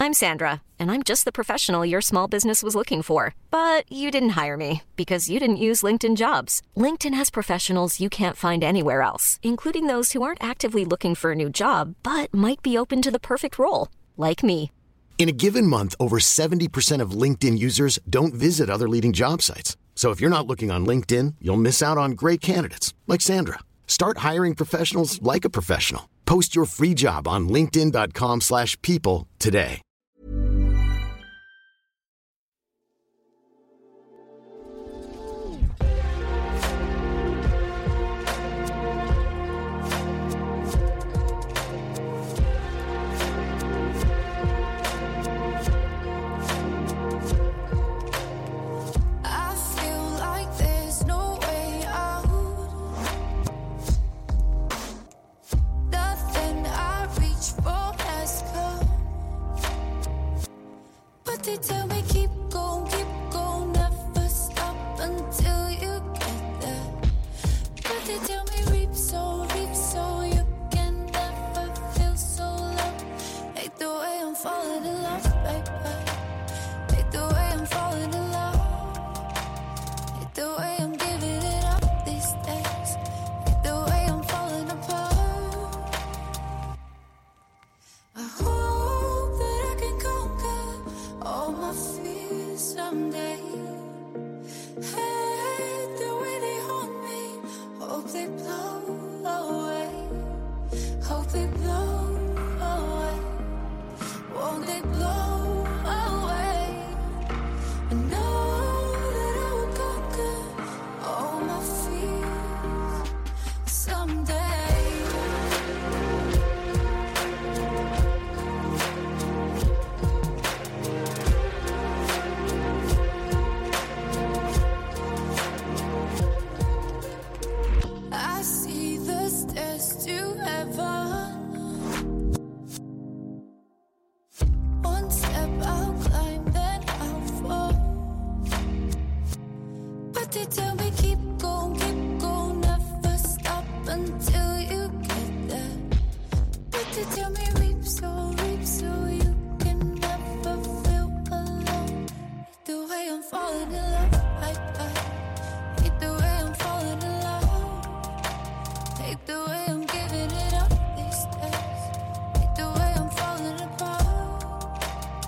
I'm Sandra, and I'm just the professional your small business was looking for. But you didn't hire me because you didn't use LinkedIn Jobs. LinkedIn has professionals you can't find anywhere else, including those who aren't actively looking for a new job, but might be open to the perfect role, like me. In a given month, over 70% of LinkedIn users don't visit other leading job sites. So if you're not looking on LinkedIn, you'll miss out on great candidates like Sandra. Start hiring professionals like a professional. Post your free job on linkedin.com/people today. They tell me keep going, never stop until you get there. But they tell me reap so you can never feel so low. Hate the way I'm falling in love, baby. Hate the way I'm falling in love. Hate the way I'm giving it up these days. Hate the way I'm falling apart. I hope that I can conquer all my fears someday. Hate the way they haunt me. Hope they blow away. Hope they blow away. Won't they blow away? I know that I will conquer all my fears someday. I see the stairs to heaven. One step I'll climb, then I'll fall. But they tell me keep going, never stop until you get there. But they tell me reap so you can never feel alone. Hate the way I'm falling in love, hate the way I'm falling in love. Hate the way I'm giving it up these days. Hate the way I'm falling apart.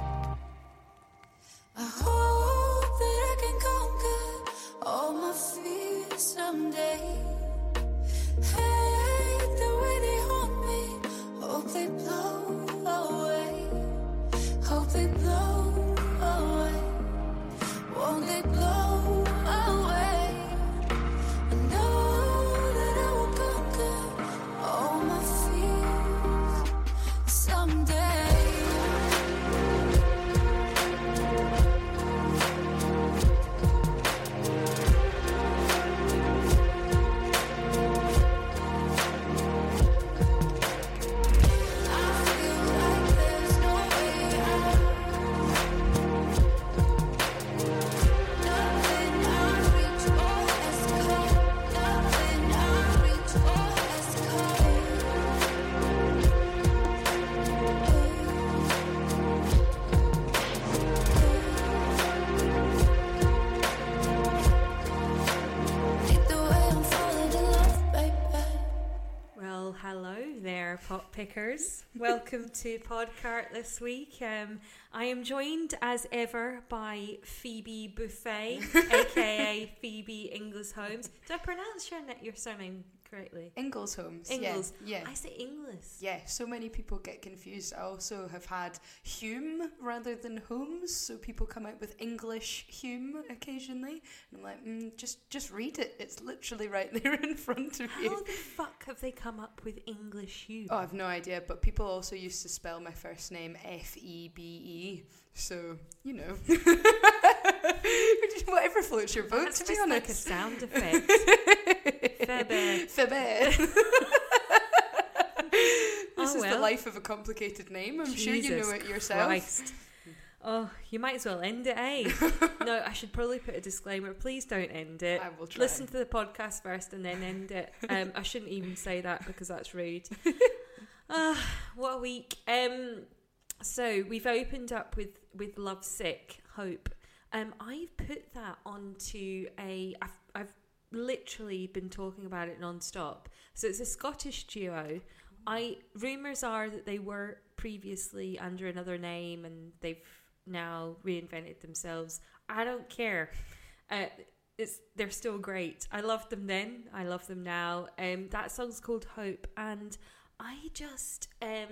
I hope that I can conquer all my fears someday. Hate the way they haunt me. Hope they blow away. Hope they blow away. Won't they blow away? I know that I will conquer all my fears someday. I feel like there's no way out. Nothing I reach for has come. Nothing I reach for has come. Hate the way I'm falling in love, baby. Well, hello there, pop pickers. Welcome to Podcart this week. I am joined as ever by Phoebe Buffet, aka Phoebe Inglesholmes. Did I pronounce your surname correctly? Inglesholmes. Ingles. Yeah. I say Inglis. Yeah, so many people get confused. I also have had Hume rather than Holmes, so people come out with English Hume occasionally. And I'm like, just read it. It's literally right there in front of you. How the fuck have they come up with English Hume? Oh, I've no idea, but people also used to spell my first name F-E-B-E, so, you know. Whatever floats your boat, That's to be just honest. like a sound effect. Febe. Febe. This is the well. life of a complicated name. I'm sure you know it yourself. Christ. Oh, you might as well end it, eh? No, I should probably put a disclaimer. Please don't end it. I will try. Listen to the podcast first and then end it. I shouldn't even say that because that's rude. What a week. So we've opened up with Lovesick, Hope. I've put that onto I've literally been talking about it non-stop. So it's a Scottish duo. Rumours are that they were previously under another name and they've now reinvented themselves. I don't care. They're still great. I loved them then. I love them now. That song's called Hope, and I just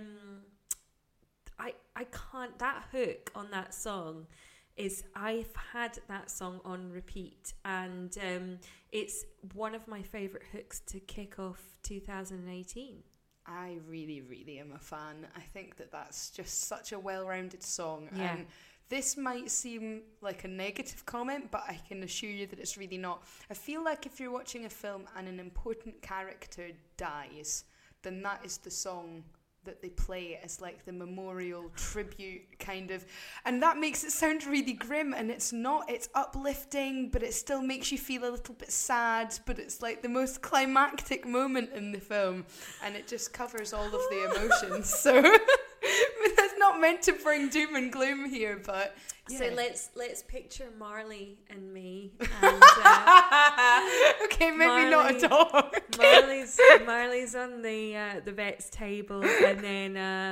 I can't. That hook on that song is, I've had that song on repeat, and it's one of my favourite hooks to kick off 2018. I really, really am a fan. I think that that's just such a well-rounded song. Yeah. This might seem like a negative comment, but I can assure you that it's really not. I feel like if you're watching a film and an important character dies, then that is the song that they play as like the memorial tribute kind of, and that makes it sound really grim, and it's not. It's uplifting, but it still makes you feel a little bit sad, but it's like the most climactic moment in the film, and it just covers all of the emotions. So that's not meant to bring doom and gloom here, but yeah. So let's picture Marley and me, and okay, maybe not a dog. Marley's on the vet's table, and then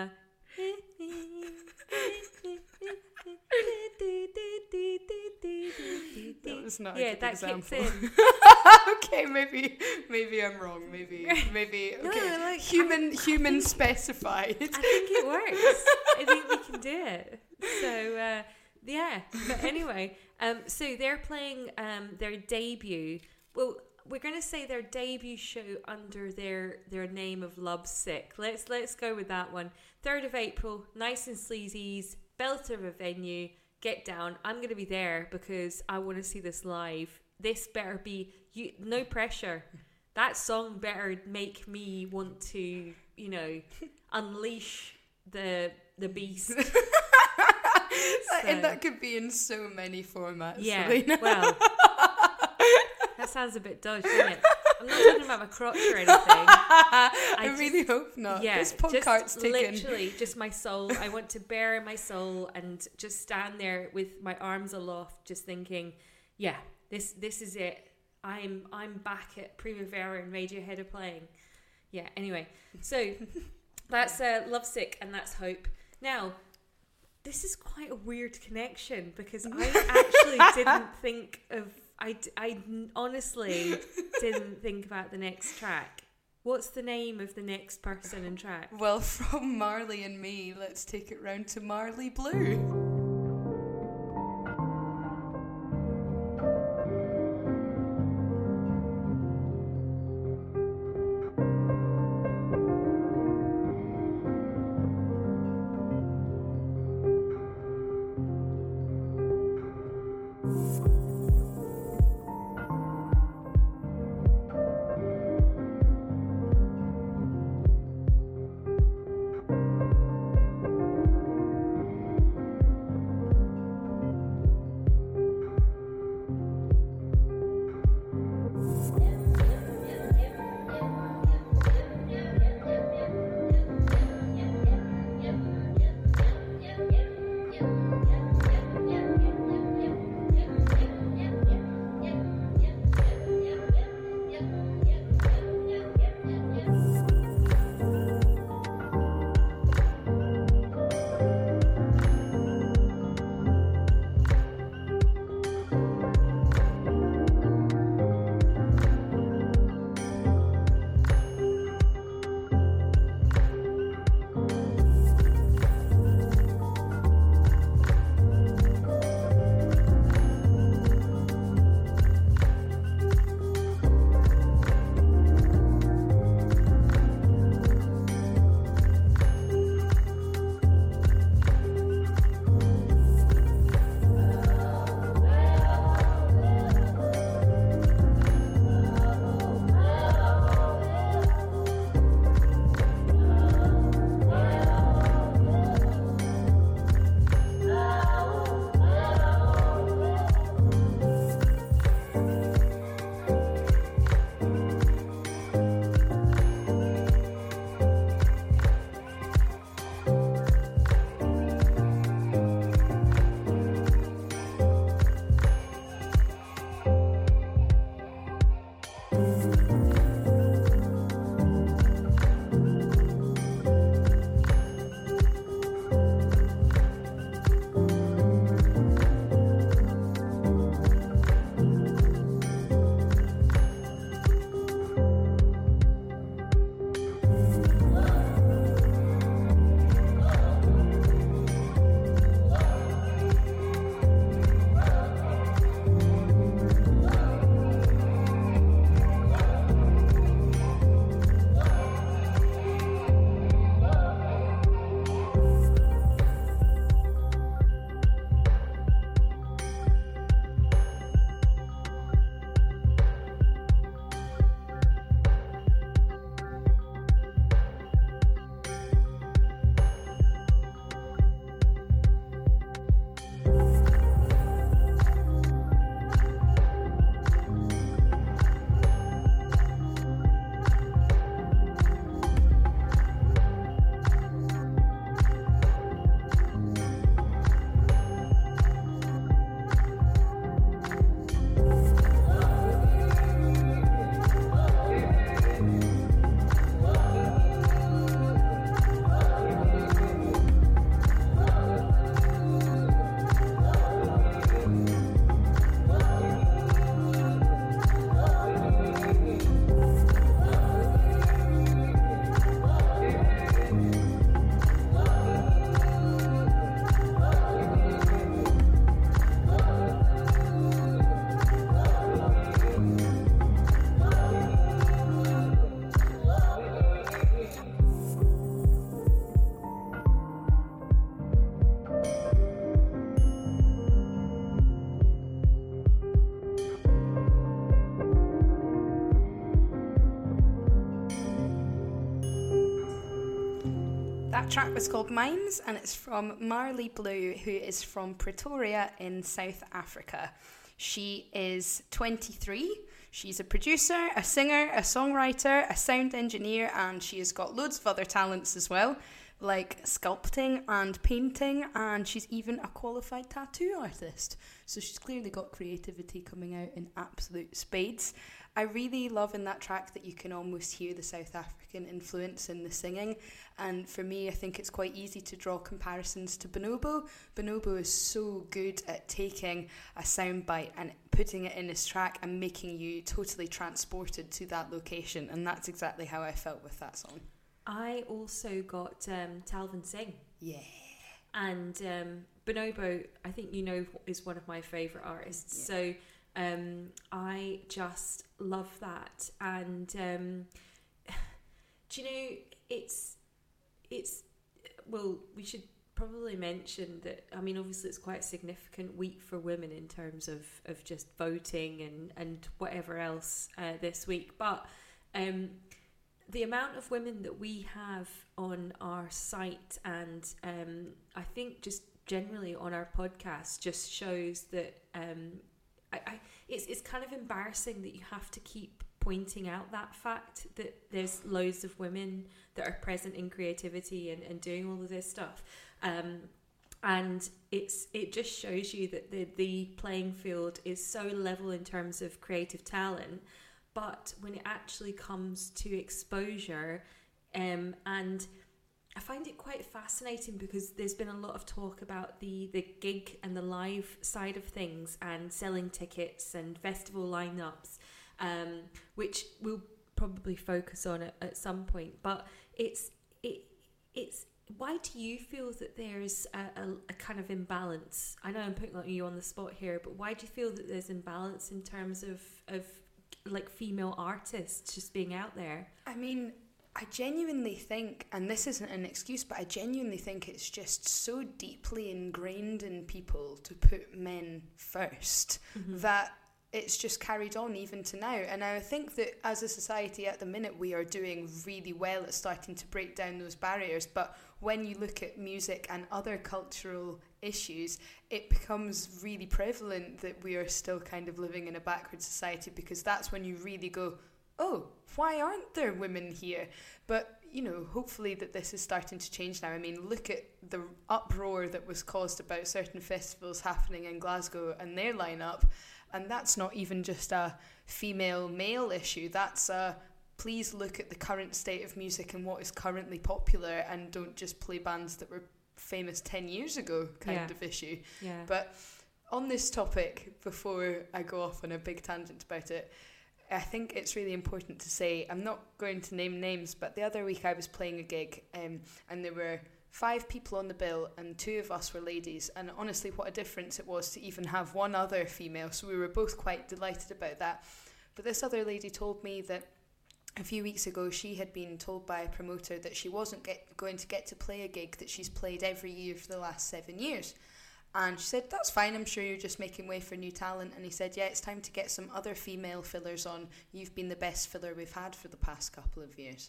that was not yeah, a good that example. kicks in. Okay, maybe I'm wrong. Maybe okay. No, like, human specified. I think it works. I think we can do it. So yeah, but anyway, so they're playing their debut. Well, we're going to say their debut show under their name of Lovesick. Let's go with that one. 3rd of April, Nice and Sleazy's, belter of a venue. Get down. I'm going to be there because I want to see this live. This better be no pressure. That song better make me want to, unleash the beast. And that could be in so many formats. Yeah, Selena. well, that sounds a bit dodgy, doesn't it? I'm not talking about my crotch or anything. I really hope not. Yeah, This podcast's taken. Literally just my soul. I want to bare my soul and just stand there with my arms aloft, just thinking, yeah, this is it. I'm back at Primavera and Radiohead are playing. Yeah. Anyway, so that's Lovesick and that's Hope. Now, this is quite a weird connection because I actually didn't think of. I honestly didn't think about the next track. What's the name of the next person and track? Well, from Marley and Me, let's take it round to Marley Blue. track was called Mimes, and it's from Marley Blue, who is from Pretoria in South Africa. She is 23. She's a producer, a singer, a songwriter, a sound engineer, and she has got loads of other talents as well, like sculpting and painting, and she's even a qualified tattoo artist. So she's clearly got creativity coming out in absolute spades. I really love in that track that you can almost hear the South African influence in the singing, and for me I think it's quite easy to draw comparisons to Bonobo. Bonobo is so good at taking a soundbite and putting it in his track and making you totally transported to that location, and that's exactly how I felt with that song. I also got Talvin Singh. Yeah. And Bonobo, I think you know, is one of my favourite artists. Yeah. So I just love that. And do you know, it's well, we should probably mention that, I mean, obviously it's quite a significant week for women in terms of just voting and whatever else this week. But the amount of women that we have on our site and I think just generally on our podcast just shows that it's kind of embarrassing that you have to keep pointing out that fact that there's loads of women that are present in creativity and doing all of this stuff. And it just shows you that the playing field is so level in terms of creative talent. But when it actually comes to exposure, and I find it quite fascinating because there's been a lot of talk about the gig and the live side of things and selling tickets and festival lineups, which we'll probably focus on at some point. But it's why do you feel that there's a kind of imbalance? I know I'm putting you on the spot here, but why do you feel that there's imbalance in terms of like female artists just being out there? I mean, I genuinely think, and this isn't an excuse, but I genuinely think it's just so deeply ingrained in people to put men first that it's just carried on even to now. And I think that as a society at the minute we are doing really well at starting to break down those barriers, but when you look at music and other cultural issues, it becomes really prevalent that we are still kind of living in a backward society, because that's when you really go, oh, why aren't there women here? But, you know, hopefully that this is starting to change now. I mean, look at the uproar that was caused about certain festivals happening in Glasgow and their lineup, and that's not even just a female-male issue, that's a please look at the current state of music and what is currently popular and don't just play bands that were famous 10 years ago kind of issue. Yeah. But on this topic, before I go off on a big tangent about it, I think it's really important to say, I'm not going to name names, but the other week I was playing a gig and there were 5 people on the bill and 2 of us were ladies, and honestly what a difference it was to even have one other female, so we were both quite delighted about that. But this other lady told me that a few weeks ago she had been told by a promoter that she wasn't going to get to play a gig that she's played every year for the last 7 years. And she said, that's fine, I'm sure you're just making way for new talent. And he said, yeah, it's time to get some other female fillers on. You've been the best filler we've had for the past couple of years.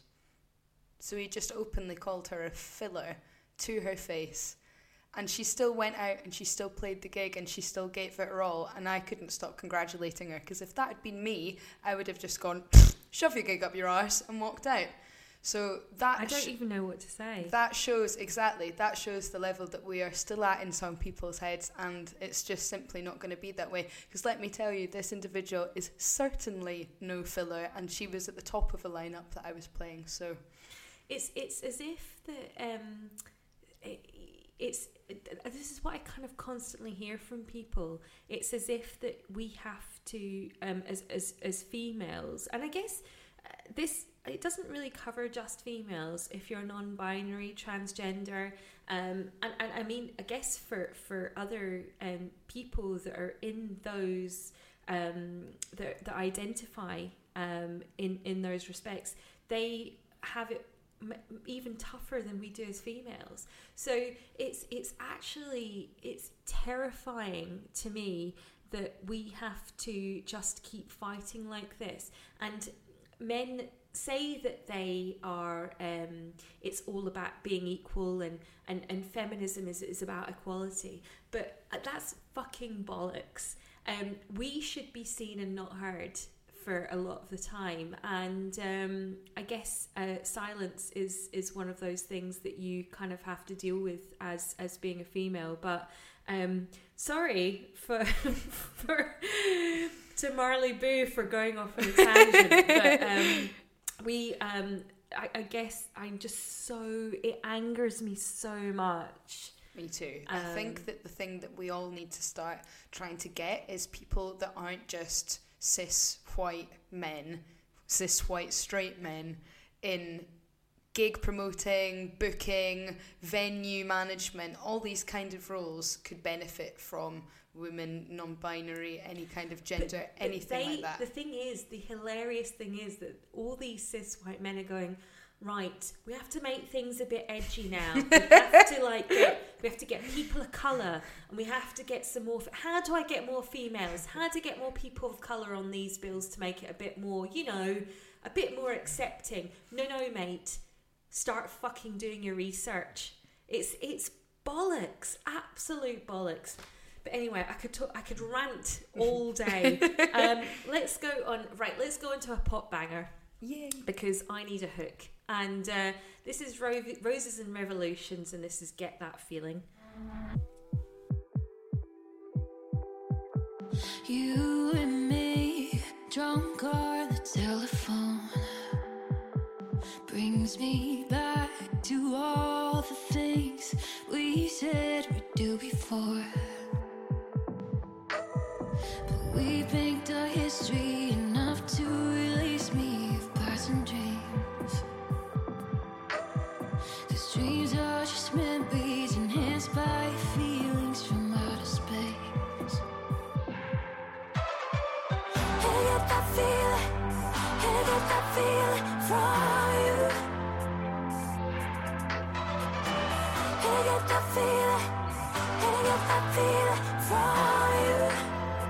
So he just openly called her a filler to her face. And she still went out and she still played the gig and she still gave it her all. And I couldn't stop congratulating her, because if that had been me, I would have just gone, shove your gig up your arse and walked out. So that I don't even know what to say. That shows the level that we are still at in some people's heads, and it's just simply not going to be that way. Because let me tell you, this individual is certainly no filler, and she was at the top of a lineup that I was playing. So it's as if that this is what I kind of constantly hear from people. It's as if that we have to as females, and I guess it doesn't really cover just females. If you're non-binary, transgender, and I mean, I guess for other people that are in those that identify in those respects, they have it even tougher than we do as females. So it's actually terrifying to me that we have to just keep fighting like this, and men say that they are, it's all about being equal and feminism is about equality, but that's fucking bollocks. We should be seen and not heard for a lot of the time, and I guess silence is one of those things that you kind of have to deal with as being a female. But sorry to Marley Boo for going off on a tangent, but I guess I'm just it angers me so much. Me too. I think that the thing that we all need to start trying to get is people that aren't just cis white straight men in gig promoting, booking, venue management. All these kind of roles could benefit from women, non-binary, any kind of gender, anything like that. The hilarious thing is that all these cis white men are going, right, we have to make things a bit edgy now. We have to get people of colour, and we have to get some more. How do I get more females? How do I get more people of colour on these bills to make it a bit more, a bit more accepting? No, mate. Start fucking doing your research. It's bollocks, absolute bollocks. But anyway, I could rant all day. Let's go into a pop banger. Yay. Because I need a hook. And this is Roses and Revolutions, and this is Get That Feeling. You and me, drunk on the telephone, brings me back to all the things we said we'd do before. But we banked our history enough to release me of past and dreams. 'Cause dreams are just memories enhanced by feelings from outer space. Hey, get that feeling, hey, get that feeling from you. Hey, get that feeling, hey, get that feeling from you.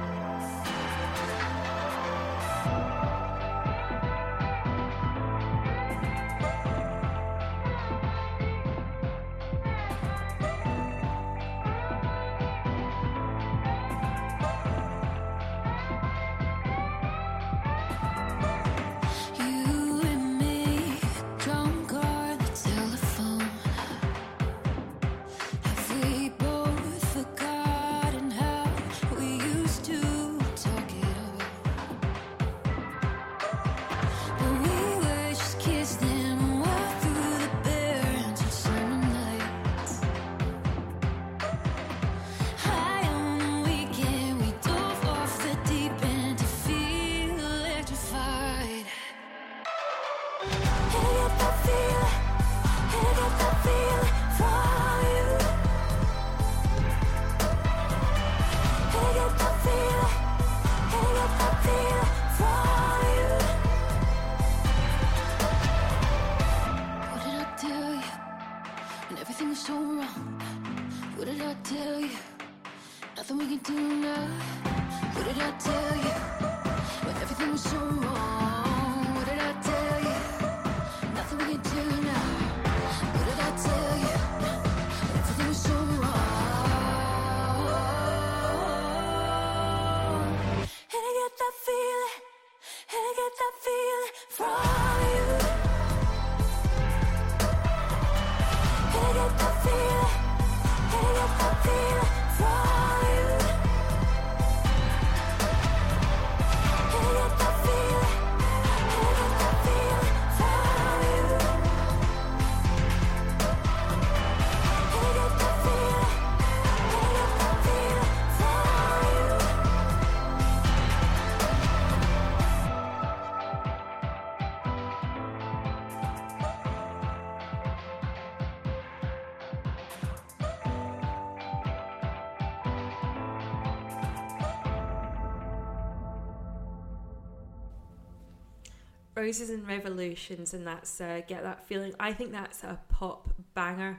Roses and Revolutions, and that's Get That Feeling. I think that's a pop banger,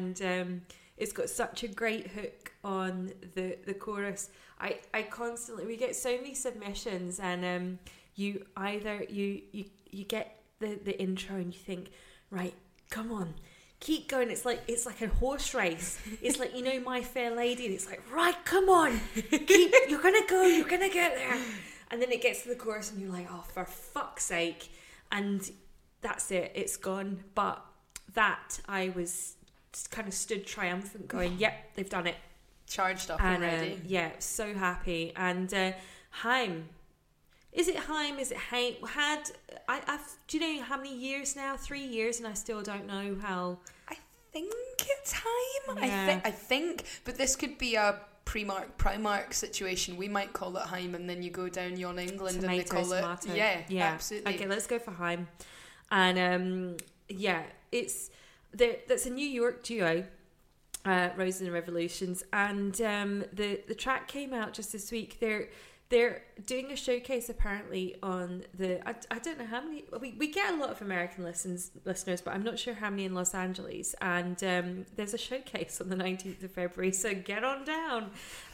and it's got such a great hook on the chorus. I constantly, we get so many submissions, and you get the intro and you think, right, come on, keep going. It's like a horse race. It's like, you know, My Fair Lady, and it's like, right, come on, you're gonna go, you're gonna get there. And then it gets to the chorus and you're like, oh, for fuck's sake. And that's it, it's gone. But that, I was kind of stood triumphant going, yep, they've done it. Charged up and ready. Yeah, so happy. And Haim. Is it Haim? Is it Haim? Do you know how many years now? 3 years, and I still don't know how. I think it's Haim. Yeah. I think, but this could be a Primark situation. We might call it Haim, and then you go down Yon England and they call tomato. it. Yeah, absolutely. Okay, let's go for Haim. And that's a New York duo. Roses and Revolutions, and the track came out just this week. They're doing a showcase apparently on the I don't know how many, we get a lot of American listeners, but I'm not sure how many in Los Angeles, and there's a showcase on the 19th of February, so get on down.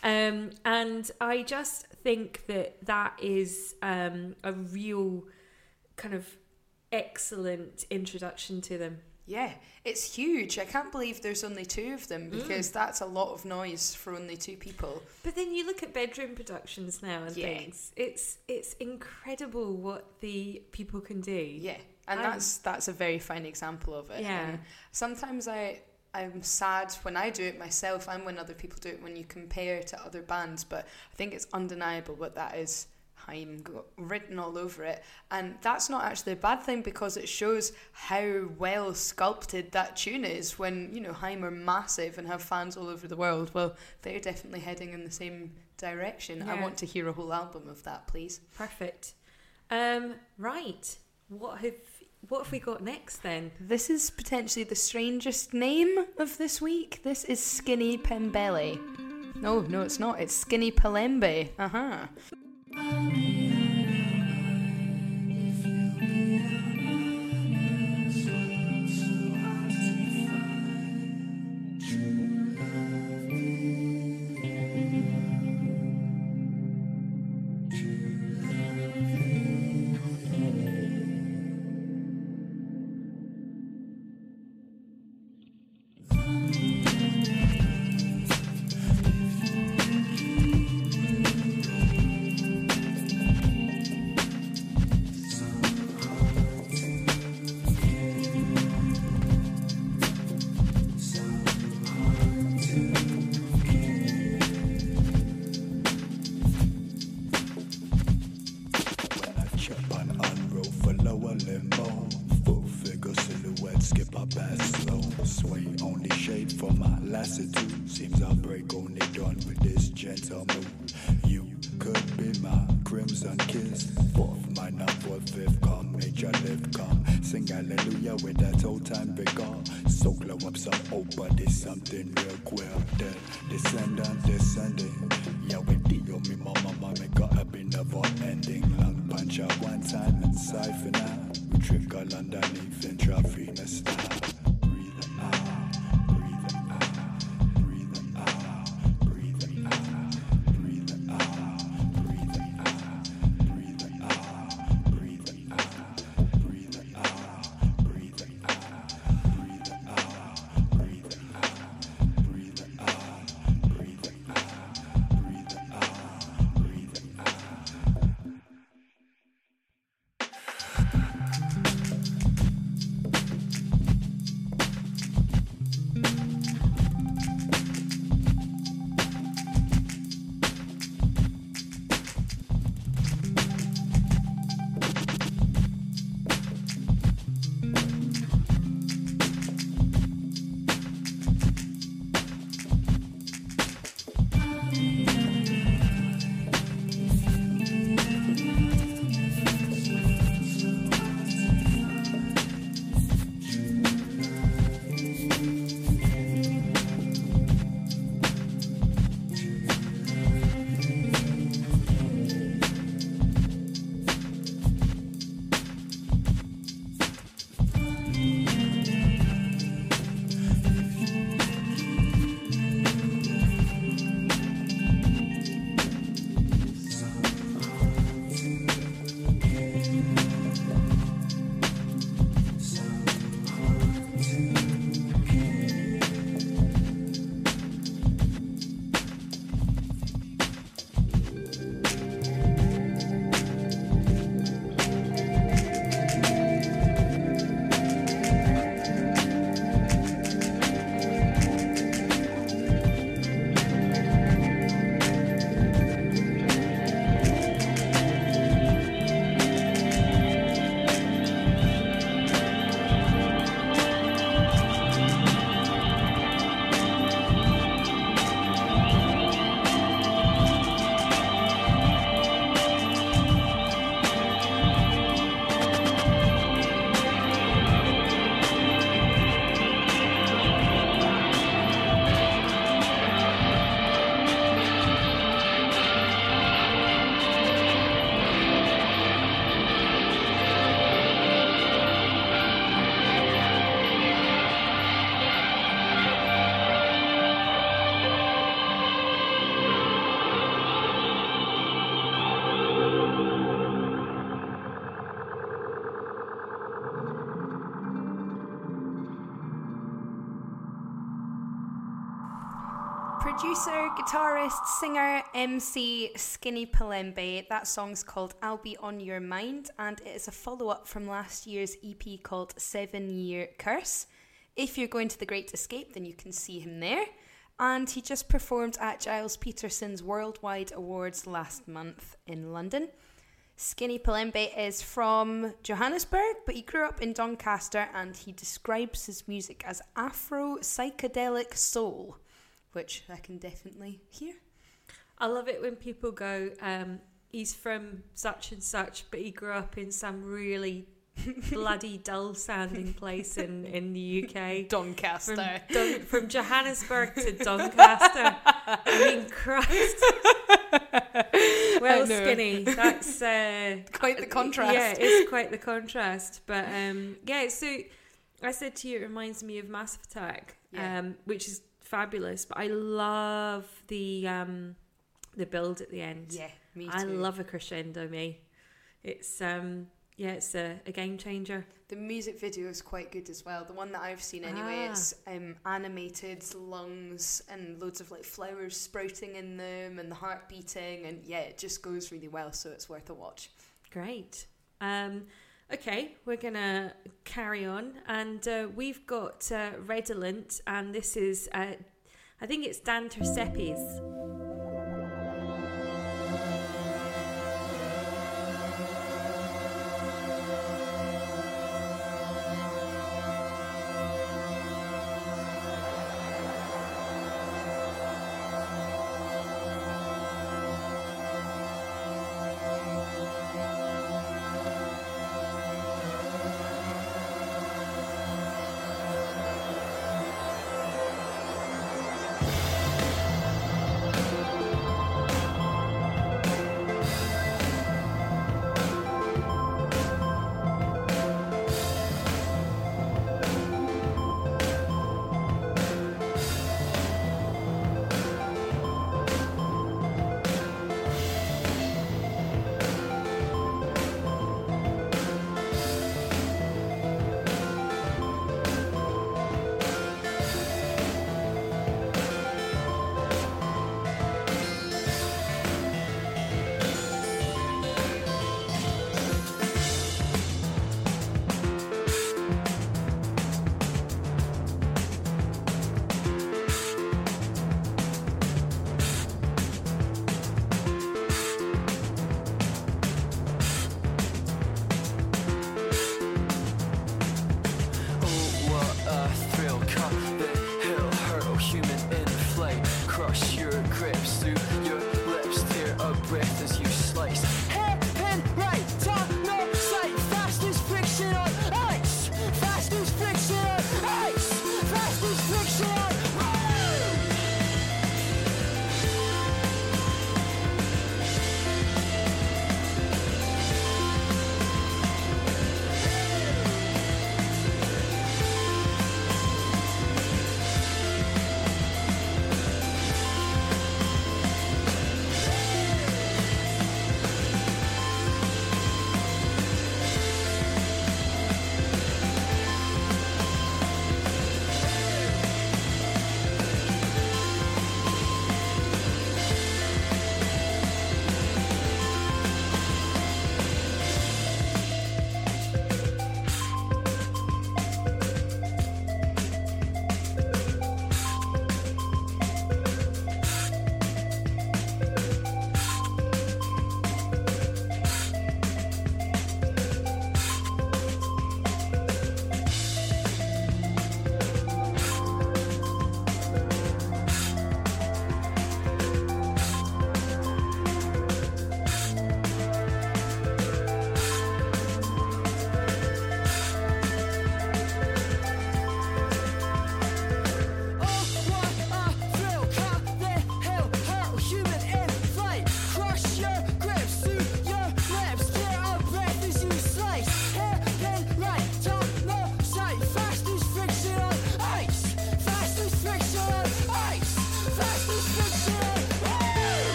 And I just think that is a real kind of excellent introduction to them. Yeah, it's huge. I can't believe there's only 2 of them, because that's a lot of noise for only 2 people. But then you look at bedroom productions now and things. It's incredible what the people can do. Yeah, and that's a very fine example of it. Yeah. And sometimes I'm sad when I do it myself and when other people do it, when you compare to other bands, but I think it's undeniable what that is. Haim written all over it, and that's not actually a bad thing, because it shows how well sculpted that tune is. When, you know, Haim are massive and have fans all over the world, well, they're definitely heading in the same direction. Yeah. I want to hear a whole album of that, please. Perfect. Right, what have we got next then? This is potentially the strangest name of this week. This is Skinny Pembele. No, it's not. It's Skinny Palembe. Producer, guitarist, singer, MC Skinny Palembe. That song's called I'll Be On Your Mind, and it is a follow-up from last year's EP called 7 Year Curse. If you're going to the Great Escape, then you can see him there. And he just performed at Giles Peterson's Worldwide Awards last month in London. Skinny Palembe is from Johannesburg, but he grew up in Doncaster, and he describes his music as Afro psychedelic soul, which I can definitely hear. I love it when people go, he's from such and such, but he grew up in some really bloody dull sounding place in the UK. Doncaster. From Johannesburg to Doncaster. I mean, Christ. Well, Skinny, that's quite the contrast. Yeah, it's quite the contrast. But yeah, so I said to you, it reminds me of Massive Attack, which is fabulous. But I love the build at the end. Yeah, me too. I love a crescendo, me. It's it's a game changer. The music video is quite good as well. The one that I've seen anyway, it's animated lungs and loads of like flowers sprouting in them and the heart beating, and yeah, it just goes really well, so it's worth a watch. Great. Okay, we're gonna carry on, and we've got Redolent, and this is I think it's Dan Tercepes.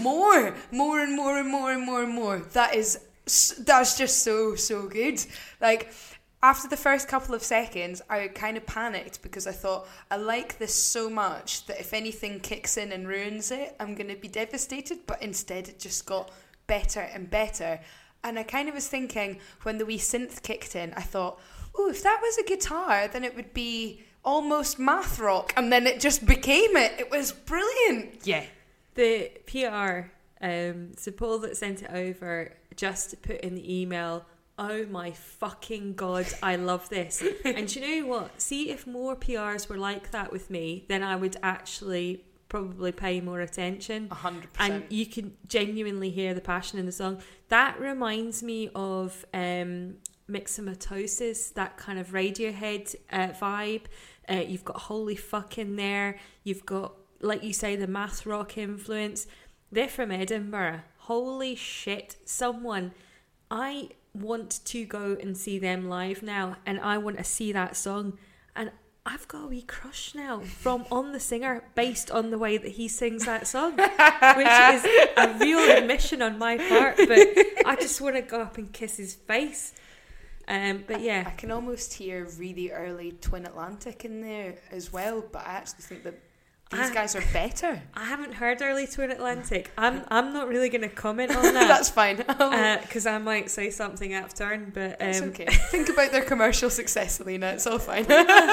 more and more and more and more and more. That's just so good. Like, after the first couple of seconds, I kind of panicked because I thought, I like this so much that if anything kicks in and ruins it, I'm going to be devastated. But instead, it just got better and better. And I kind of was thinking, when the wee synth kicked in, I thought, oh, if that was a guitar, then it would be almost math rock. And then it just became it. It was brilliant. Yeah. The PR, so Paul that sent it over, just put in the email, oh my fucking God, I love this. And do you know what? See, if more PRs were like that with me, then I would actually probably pay more attention. 100%. And you can genuinely hear the passion in the song. That reminds me of Myxomatosis, that kind of Radiohead vibe. You've got Holy Fuck in there. You've got, like you say, the math rock influence. They're from Edinburgh. Holy shit. I want to go and see them live now, and I want to see that song, and I've got a wee crush now on the singer based on the way that he sings that song, which is a real admission on my part, but I just want to go up and kiss his face. But yeah, I can almost hear really early Twin Atlantic in there as well, but I actually think that these guys are better. I haven't heard early Twin Atlantic. I'm not really going to comment on that. That's fine. Because I might say something out of turn, but it's okay. Think about their commercial success, Alina. It's all fine.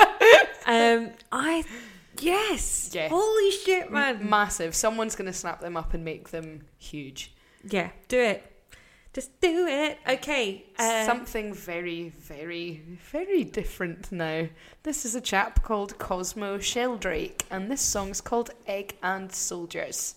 Yes. Yeah. Holy shit, man. Massive. Someone's going to snap them up and make them huge. Yeah, do it. Just do it. Okay. Something very, very, very different now. This is a chap called Cosmo Sheldrake, and this song's called Egg and Soldiers.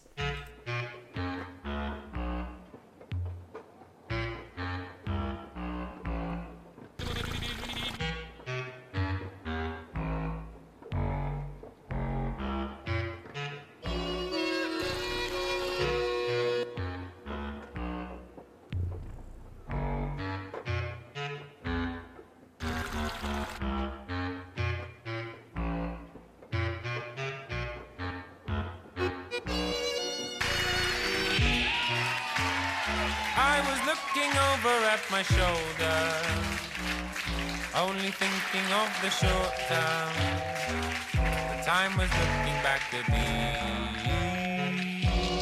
My shoulder, only thinking of the short term. The time was looking back at me.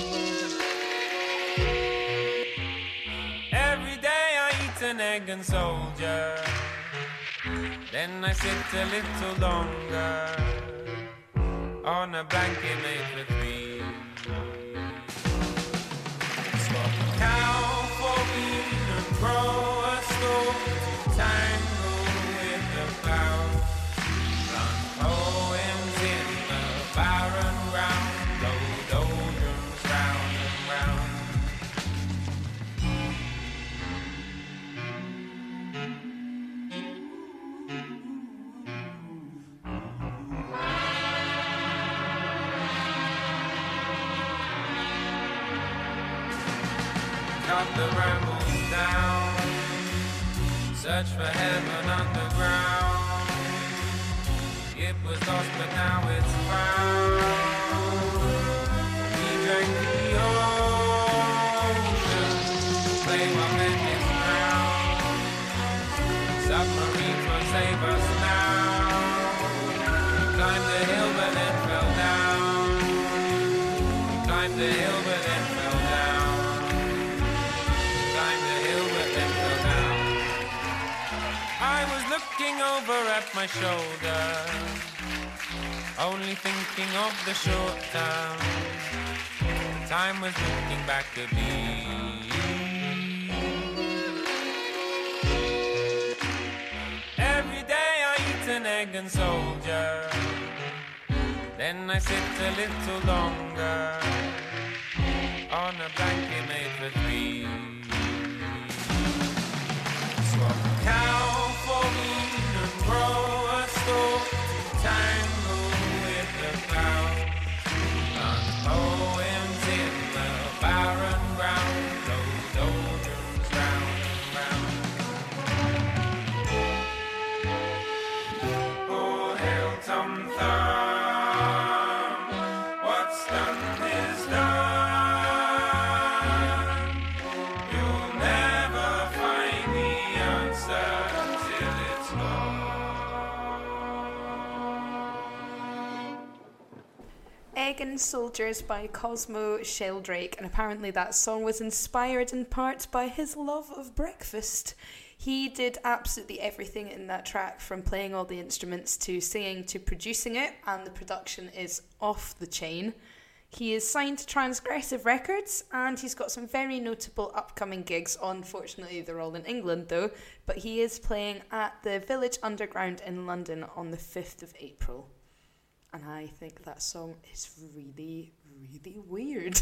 Every day I eat an egg and soldier, then I sit a little longer on a blanket made for three. Swap a cow for me. Grow a storm to tangle with the clouds. Run poems in the barren ground. Blow doldrums round and round. Cut the brambles down. Search for heaven underground. It was lost but now it's found. We drank the ocean, play while men get drowned. Submarines will save us now. We climbed the hill but then fell down. We climbed the hill but then fell down. We climbed the hill but then fell down. I was looking over at my shoulder, only thinking of the short term. Time was looking back at me. Every day I eat an egg and soldier, then I sit a little longer on a blanket made for three. Swap a cow for me and grow a stalk to tangle with the clouds. Run poems in the barren ground, blow doldrums round and round. Oh, hail Tom Thumb, what's done is done. American Soldiers by Cosmo Sheldrake, and apparently that song was inspired in part by his love of breakfast. He did absolutely everything in that track, from playing all the instruments to singing to producing it, and the production is off the chain. He is signed to Transgressive Records, and he's got some very notable upcoming gigs. Unfortunately, they're all in England though, but he is playing at the Village Underground in London on the 5th of April. And I think that song is really, really weird.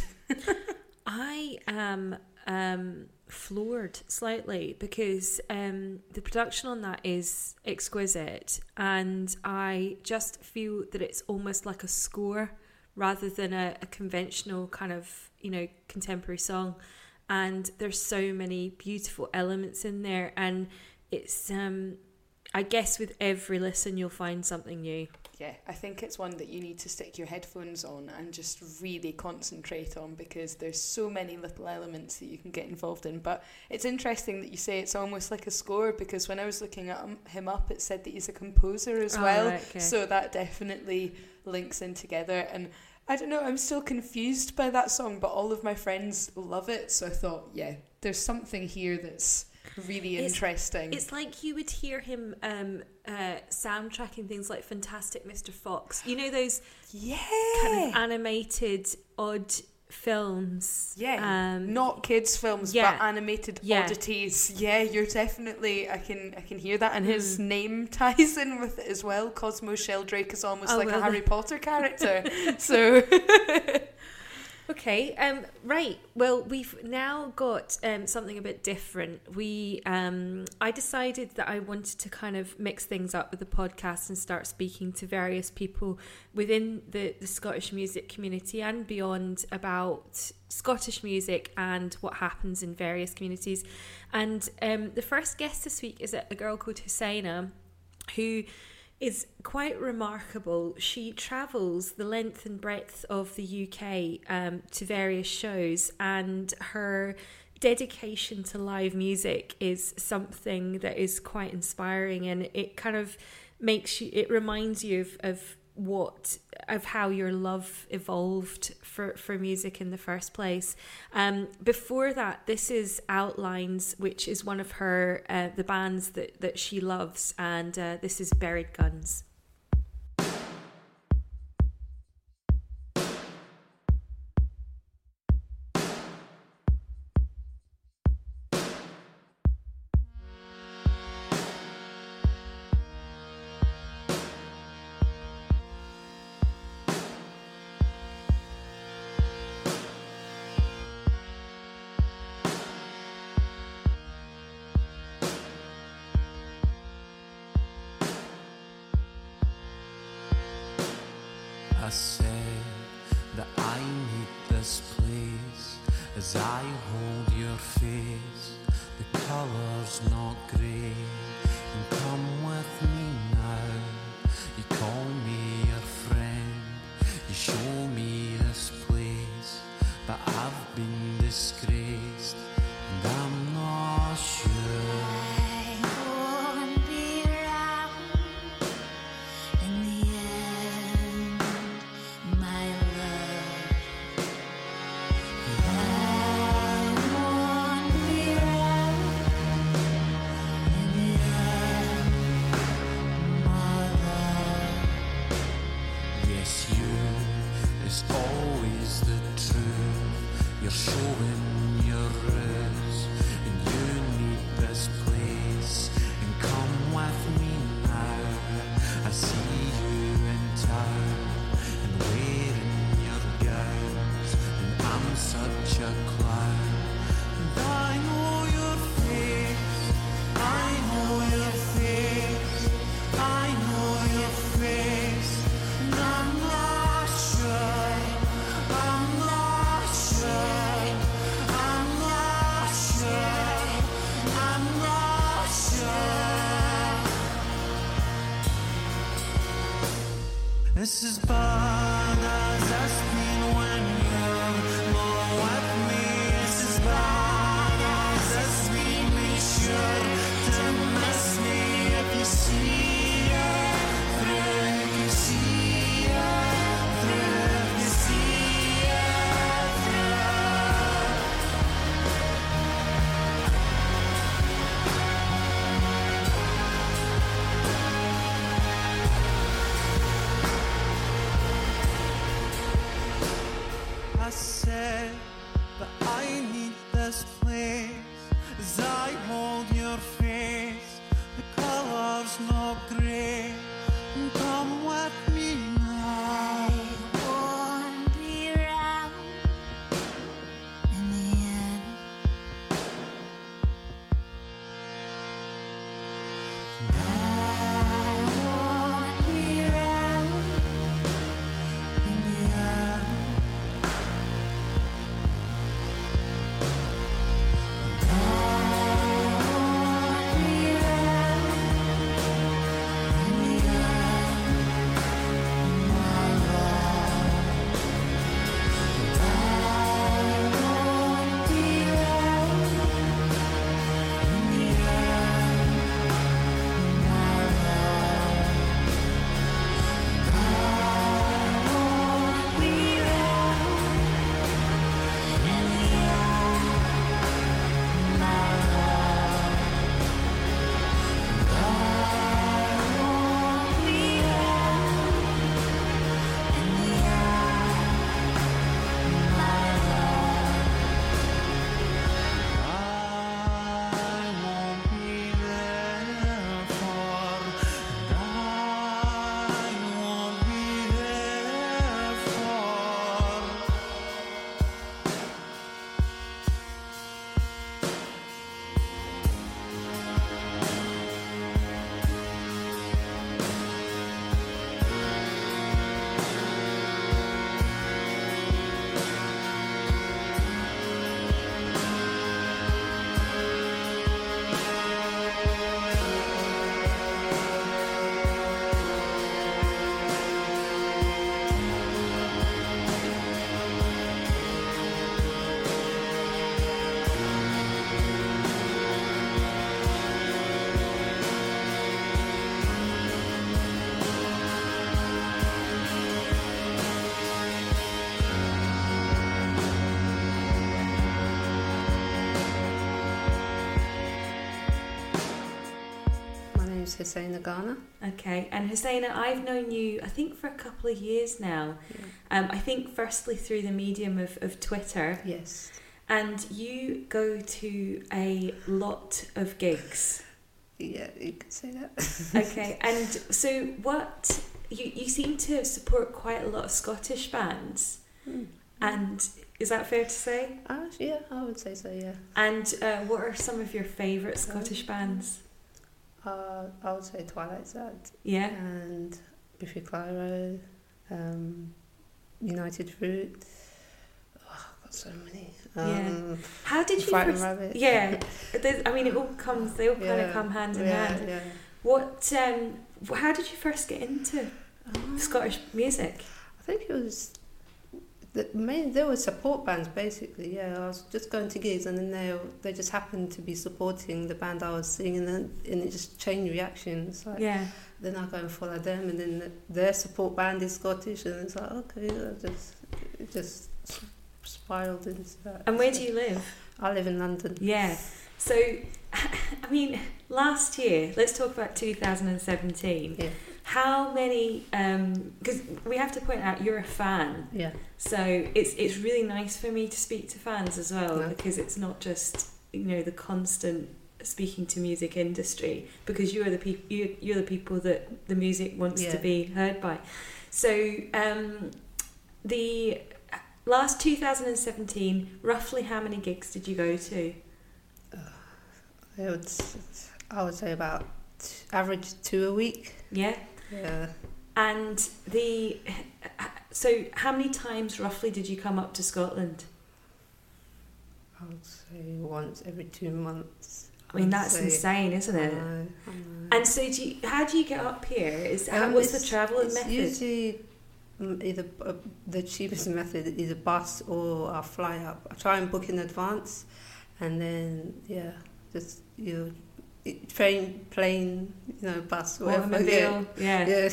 I am floored slightly because the production on that is exquisite, and I just feel that it's almost like a score rather than a conventional kind of, contemporary song. And there's so many beautiful elements in there, and it's I guess with every listen you'll find something new. Yeah, I think it's one that you need to stick your headphones on and just really concentrate on, because there's so many little elements that you can get involved in. But it's interesting that you say it's almost like a score, because when I was looking at him up, it said that he's a composer as well. Right, okay. So that definitely links in together. And I don't know, I'm still confused by that song, but all of my friends love it. So I thought, yeah, there's something here that's really interesting. It's like you would hear him soundtracking things like Fantastic Mr. Fox. You know those kind of animated odd films? Yeah, not kids films, but animated oddities. Yeah, you're definitely, I can hear that, and his name ties in with it as well. Cosmo Sheldrake is almost like a Harry Potter character. So... Okay, right. Well, we've now got something a bit different. I decided that I wanted to kind of mix things up with the podcast and start speaking to various people within the Scottish music community and beyond about Scottish music and what happens in various communities. And the first guest this week is a girl called Hussaina, who is quite remarkable. She travels the length and breadth of the UK to various shows, and her dedication to live music is something that is quite inspiring, and it kind of it reminds you of how your love evolved for music in the first place. Before that, this is Outlines, which is one of her the bands that she loves, and this is Buried Guns. I said that I need this place as I hold your face. The colour's not grey, and come with me now. You call me your friend, you show me this place, but I've been disgraced, and I'm not sure. This is bad as it's been when you're not with me. This is bad as it's been. Be sure to miss me if you see it through. You see it through. You see hold your face, the color's not grey. Come with me now. Won't be around in the end. I won't be around in the end. Hussaina Ghana. Okay, and Hussaina, I've known you, I think, for a couple of years now. Yeah. I think firstly through the medium of Twitter. Yes. And you go to a lot of gigs. Yeah, you could say that. Okay, and so what, you seem to support quite a lot of Scottish bands. And is that fair to say? Yeah, I would say so, yeah. And what are some of your favourite Scottish bands? I would say Twilight Sad. Yeah. And Biffy Clyro, United Fruit. Oh, I've got so many. Yeah. How did you Frightened first? Rabbit. Yeah. I mean, it all comes. They all kind of come hand in hand. Yeah. What? How did you first get into Scottish music? I think it was there were support bands basically. Yeah, I was just going to gigs and then they just happened to be supporting the band I was singing, and it just changed reactions. Like, yeah. Then I go and follow them, and then their support band is Scottish, and it's like okay, it just spiraled into that. And where do you live? I live in London. Yeah. So, I mean, last year, let's talk about 2017. Yeah. How many? Because we have to point out you're a fan. Yeah. So it's really nice for me to speak to fans as well, No. because it's not just the constant speaking to music industry, because you're the people that the music wants to be heard by. So the last 2017, roughly how many gigs did you go to? I would say about average 2 a week. Yeah. Yeah. And so how many times roughly did you come up to Scotland? I would say once every 2 months. I mean, that's insane, isn't it? I know. And so how do you get up here? What's the travelling method? Usually either the cheapest method is a bus or a fly up. I try and book in advance, and then just train, plane, bus, whatever. Yeah.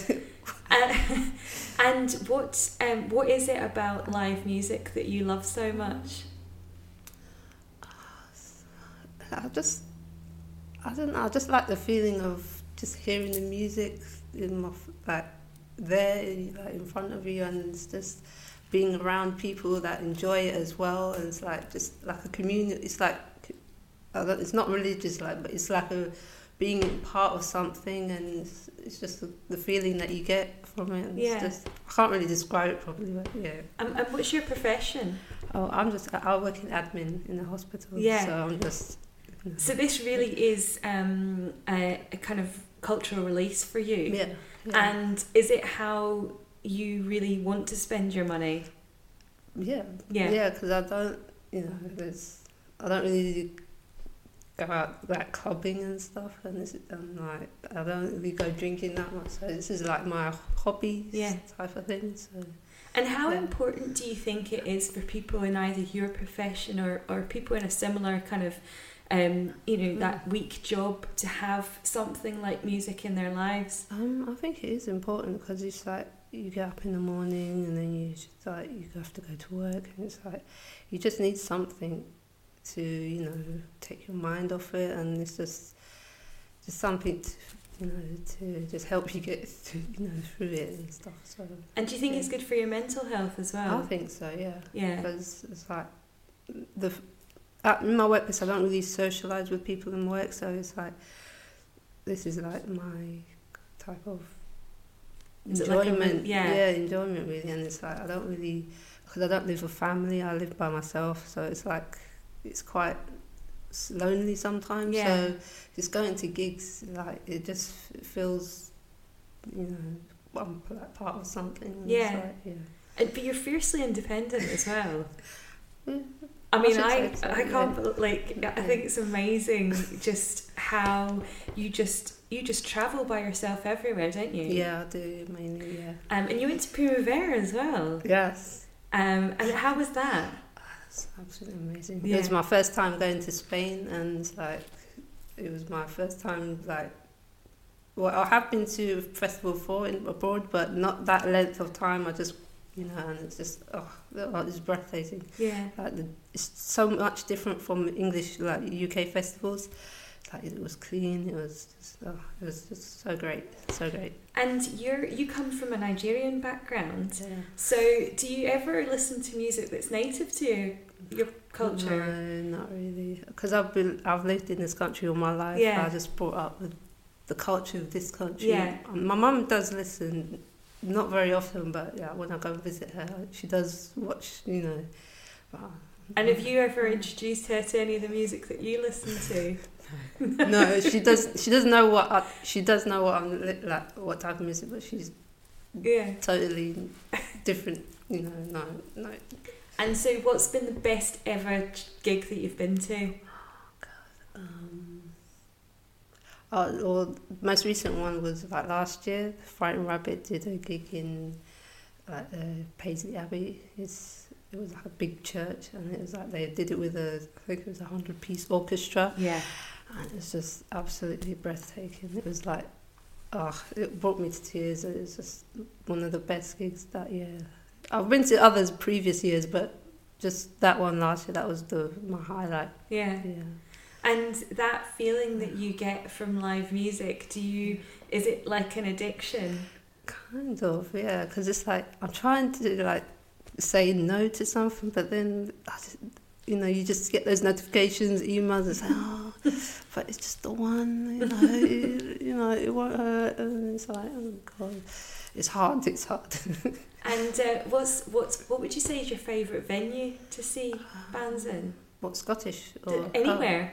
And what is it about live music that you love so much? I don't know. I just like the feeling of just hearing the music in my there, in front of you, and it's just being around people that enjoy it as well. And it's like just like a community. It's like it's not religious, like, but it's like being part of something, and it's just the feeling that you get from it. It's just, I can't really describe it properly, but yeah. And what's your profession? Oh, I work in admin in the hospital. Yeah. So I'm just. So this really is a kind of cultural release for you. Yeah. And is it how you really want to spend your money? Yeah. Yeah. Yeah, because I don't really go out like clubbing and stuff, and like I don't really go drinking that much. So this is like my hobby type of thing. So. And how important do you think it is for people in either your profession or people in a similar kind of, that week job to have something like music in their lives? I think it is important because it's like you get up in the morning and then you have to go to work, and it's like you just need something to take your mind off it, and it's just something to just help you get through it and stuff. So. And do you think it's good for your mental health as well? I think so, yeah. Yeah. Because it's like in my workplace, I don't really socialise with people in work, so it's like this is like my type of enjoyment. Enjoyment really. And it's like I don't really, because I don't live with family, I live by myself, so it's like it's quite lonely sometimes. Yeah. So just going to gigs, like it just feels, I'm like part of something. Yeah. Like, But you're fiercely independent as well. Yeah. I mean, I can't I think it's amazing just how you just travel by yourself everywhere, don't you? Yeah, I do mainly. Yeah. And you went to Primavera as well. Yes. And how was that? It's absolutely amazing. Yeah. It was my first time going to Spain, and like it was my first time I have been to a festival before abroad, but not that length of time. I just and it's just it's breathtaking. Yeah. Like it's so much different from English like UK festivals. Like it was clean. It was just so great, so great. And you come from a Nigerian background, so do you ever listen to music that's native to your culture? No, not really. Because I've lived in this country all my life. Yeah. I just brought up with the culture of this country. Yeah. My mum does listen, not very often, but yeah, when I go and visit her, she does watch. And have you ever introduced her to any of the music that you listen to? No, she does. She does know what she does know what I'm like, what type of music, but she's totally different. No. Oh, And so, what's been the best ever gig that you've been to? Well, the most recent one was like last year. Frightened Rabbit did a gig in Paisley Abbey. It was like a big church, and it was like they did it with I think it was 100-piece orchestra. Yeah. And it was just absolutely breathtaking. It was like, it brought me to tears. It was just one of the best gigs that year. I've been to others previous years, but just that one last year, that was my highlight. Yeah. Yeah. And that feeling that you get from live music, is it like an addiction? Kind of, yeah. Because it's like I'm trying to like say no to something, but then you just get those notifications, emails, and say, but it's just the one, it won't hurt, and it's like, oh god, it's hard. And what would you say is your favourite venue to see bands in? What, Scottish or anywhere?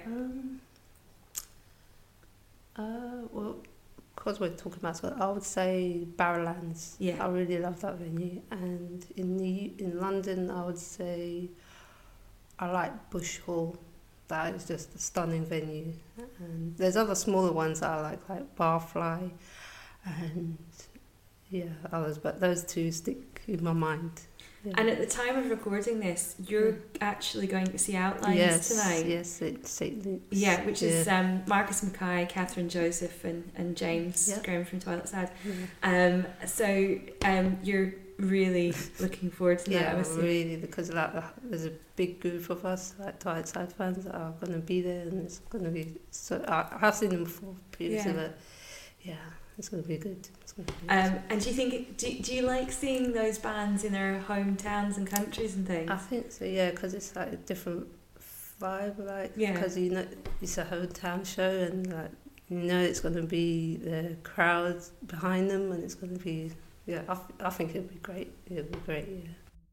Well, because we're talking about Scotland, I would say Barrowlands. Yeah, I really love that venue. And in London, I would say I like Bush Hall. That is just a stunning venue. And there's other smaller ones that I like Barfly, and others. But those two stick in my mind. Yeah. And at the time of recording this, you're actually going to see Outlines tonight. Yes, it's St. Luke's. Yeah, which is Marcus Mackay, Catherine Joseph, and James Graham from Toilet Sad. Yeah. So you're really looking forward to that. Yeah, really, because there's a big group of us, like Toilet Sad fans, that are going to be there, and it's going to be so. I have seen them before previously, but it's going to be good. And do you think do you like seeing those bands in their hometowns and countries and things? I think so, yeah, because it's like a different vibe, like, Yeah. because you know it's a hometown show, and like you know it's going to be the crowd behind them, and it's going to be I think it'll be great. It'll be great, yeah.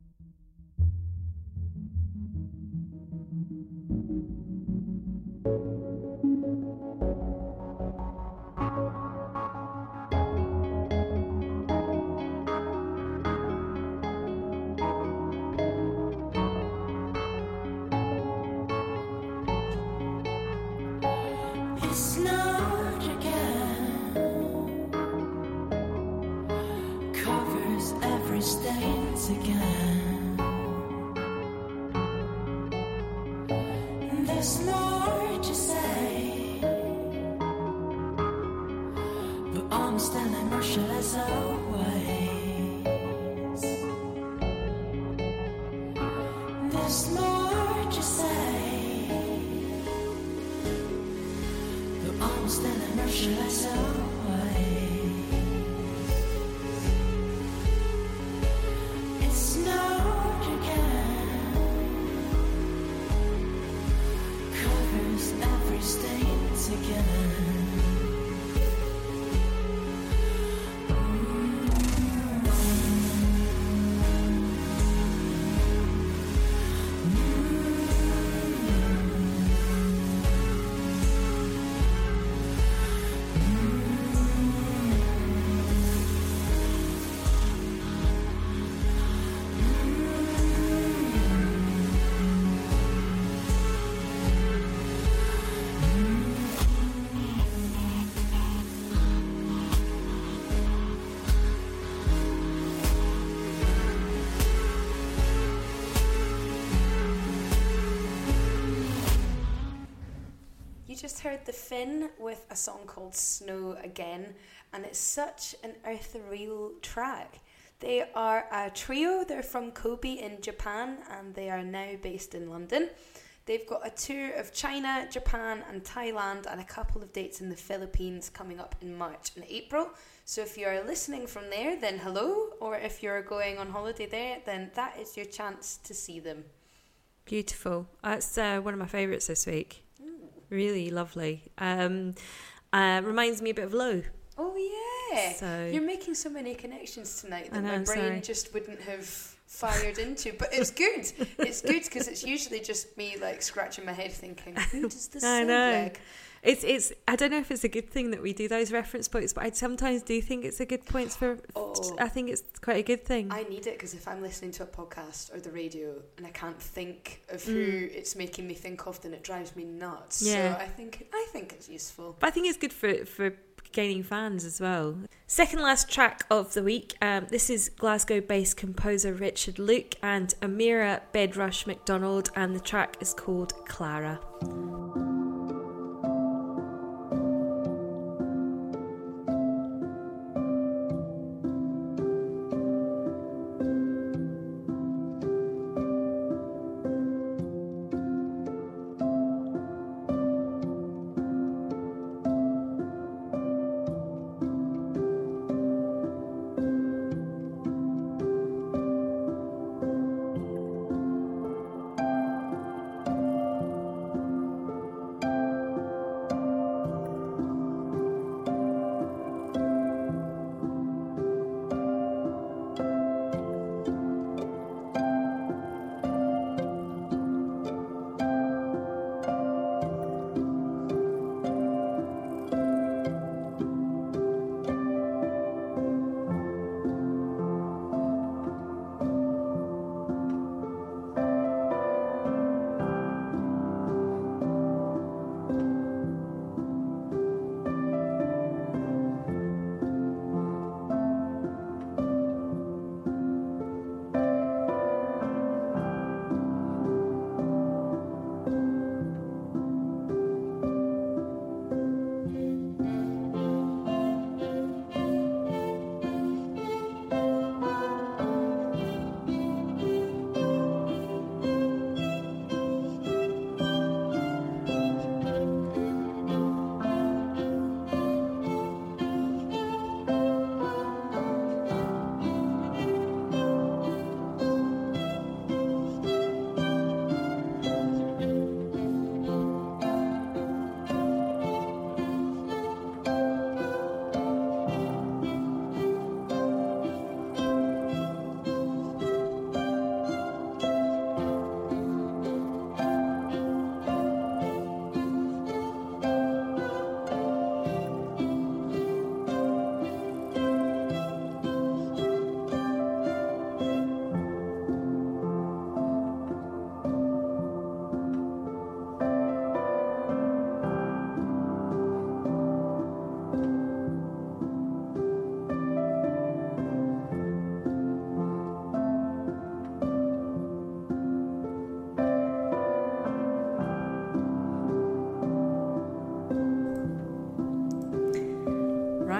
It's not again, covers every stains again. There's more to say, but I'm standing motionless always. There's more to say, I'm standing motionless always. It snowed again, covers every stains again. You just heard The Finn with a song called Snow Again, and it's such an ethereal track. They are a trio. They're from Kobe in Japan, and they are now based in London. They've got a tour of China, Japan and Thailand, and a couple of dates in the Philippines coming up in March and April. So if you're listening from there, then hello, or if you're going on holiday there, then that is your chance to see them. Beautiful. That's one of my favourites this week. Really lovely. Reminds me a bit of Low. Oh yeah. So- You're making so many connections tonight I that know, my I'm brain sorry. just wouldn't have fired into. But it's good. It's good because it's usually just me like scratching my head thinking, who does this I sound know. like? It's. I don't know if it's a good thing that we do those reference points, but I sometimes do think it's a good points for. Oh. I think it's quite a good thing. I need it because if I'm listening to a podcast or the radio and I can't think of who it's making me think of, then it drives me nuts. Yeah. So I think it's useful. But I think it's good for gaining fans as well. Second last track of the week. This is Glasgow-based composer Richard Luke and Amira Bedrush McDonald, and the track is called Clara.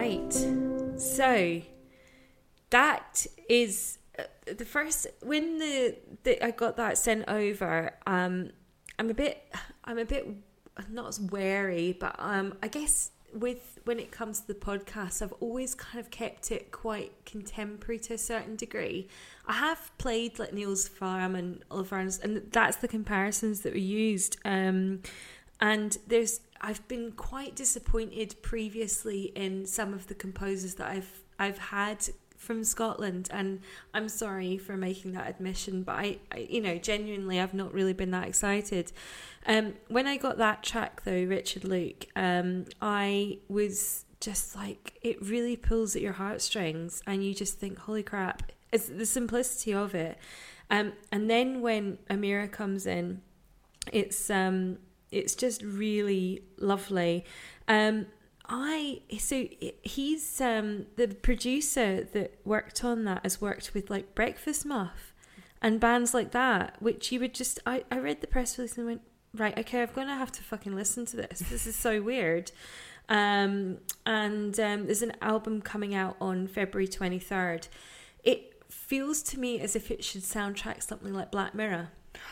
Right. So that is the first when I got that sent over. I'm a bit not as wary, but I guess when it comes to the podcast, I've always kind of kept it quite contemporary to a certain degree. I have played like Niels Farm and Oliver Arns, and that's the comparisons that were used. And I've been quite disappointed previously in some of the composers that I've had from Scotland, and I'm sorry for making that admission, but I genuinely I've not really been that excited. When I got that track though, Richard Luke, I was just like, it really pulls at your heartstrings, and you just think, holy crap, it's the simplicity of it. And then when Amira comes in, it's just really lovely. He's the producer that worked on that has worked with like Breakfast Muff and bands like that, which you would just I read the press release and went, right, okay, I'm gonna have to fucking listen to this. This is so weird. And there's an album coming out on February 23rd. It feels to me as if it should soundtrack something like Black Mirror.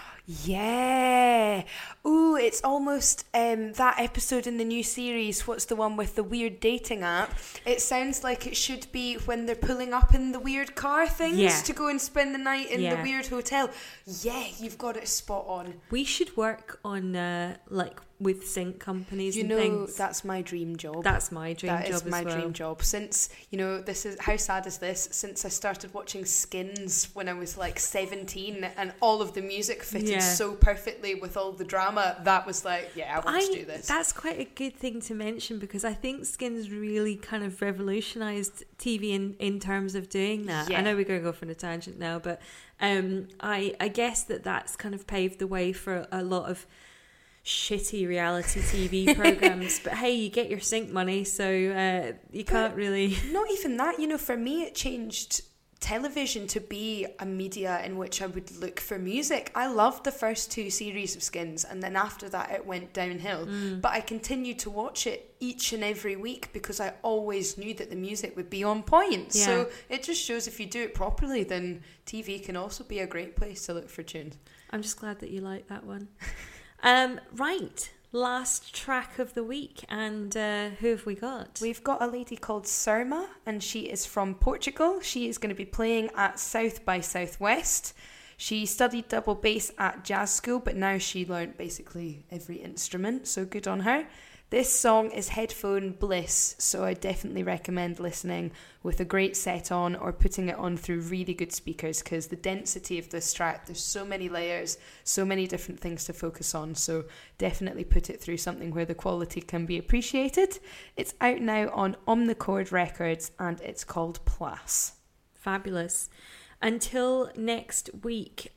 Yeah. Ooh, it's almost that episode in the new series. What's the one with the weird dating app? It sounds like it should be when they're pulling up in the weird car things to go and spend the night in the weird hotel. Yeah, you've got it spot on. We should work on like with sync companies and things. things. That's my dream job. That's my dream job as well. That is my dream job. Since, this is, how sad is this? Since I started watching Skins when I was like 17 and all of the music fitted so perfectly with all the drama, that was like, I want to do this. That's quite a good thing to mention, because I think Skins really kind of revolutionised TV in terms of doing that. Yeah. I know we're going to go off on a tangent now, but I guess that's kind of paved the way for a lot of shitty reality TV programs. But hey, you get your sync money, so you can't really. Not even that, for me it changed television to be a media in which I would look for music. I loved the first 2 series of Skins, and then after that it went downhill. But I continued to watch it each and every week because I always knew that the music would be on point. Yeah. So it just shows if you do it properly, then TV can also be a great place to look for tunes. I'm just glad that you like that one. Right, last track of the week, and who have we got? We've got a lady called Surma, and she is from Portugal. She is going to be playing at South by Southwest. She studied double bass at jazz school, but now she learnt basically every instrument, so good on her. This song is headphone bliss, so I definitely recommend listening with a great set on or putting it on through really good speakers, because the density of this track, there's so many layers, so many different things to focus on, so definitely put it through something where the quality can be appreciated. It's out now on Omnichord Records, and it's called Plas. Fabulous. Until next week,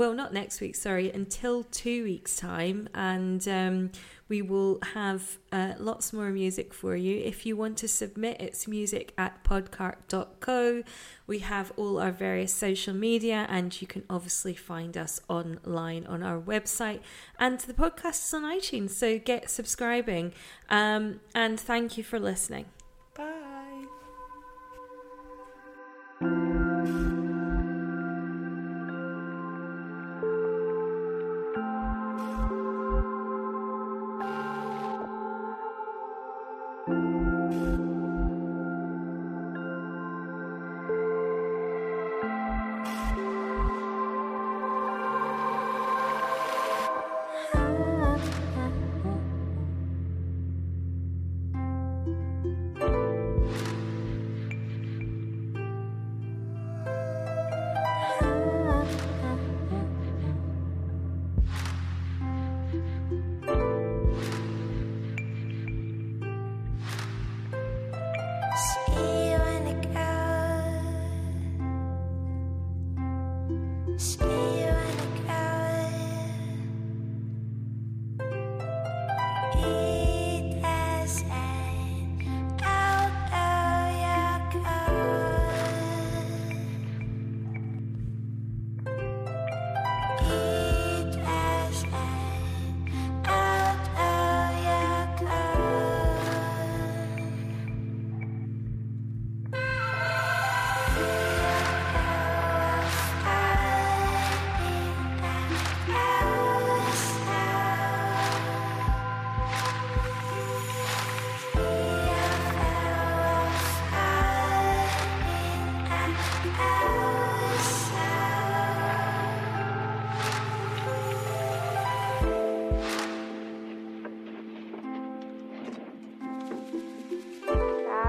until 2 weeks' time, and we will have lots more music for you. If you want to submit, it's music@podcart.co. We have all our various social media, and you can obviously find us online on our website, and the podcast is on iTunes, so get subscribing, and thank you for listening. Bye.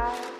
Bye.